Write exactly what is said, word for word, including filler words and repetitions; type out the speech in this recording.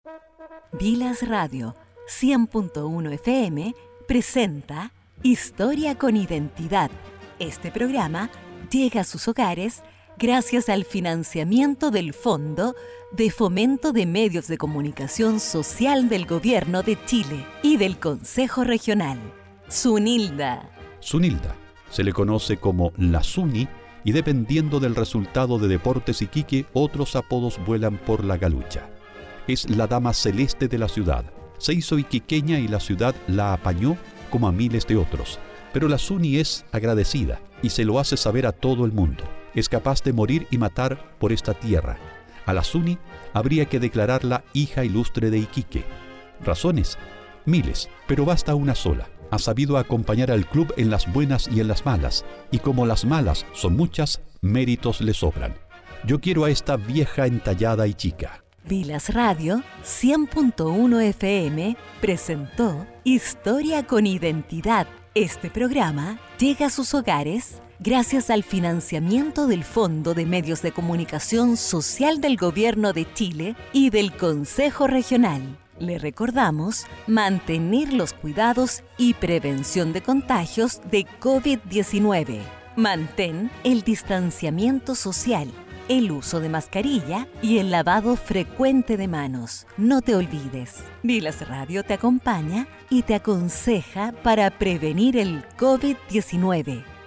Vilas Radio cien punto uno F M presenta Historia con Identidad. Este programa llega a sus hogares gracias al financiamiento del Fondo de Fomento de Medios de Comunicación Social del Gobierno de Chile y del Consejo Regional. Sunilda. Sunilda se le conoce como la Suni y dependiendo del resultado de Deportes Iquique, otros apodos vuelan por la galucha. Es la dama celeste de la ciudad. Se hizo iquiqueña y la ciudad la apañó como a miles de otros. Pero la Suni es agradecida y se lo hace saber a todo el mundo. Es capaz de morir y matar por esta tierra. A la Suni habría que declararla hija ilustre de Iquique. ¿Razones? Miles, pero basta una sola. Ha sabido acompañar al club en las buenas y en las malas. Y como las malas son muchas, méritos le sobran. Yo quiero a esta vieja entallada y chica. Vilas Radio cien punto uno F M presentó Historia con Identidad. Este programa llega a sus hogares gracias al financiamiento del Fondo de Medios de Comunicación Social del Gobierno de Chile y del Consejo Regional. Le recordamos mantener los cuidados y prevención de contagios de COVID diecinueve. Mantén el distanciamiento social, el uso de mascarilla y el lavado frecuente de manos. No te olvides. Vilas Radio te acompaña y te aconseja para prevenir el COVID diecinueve.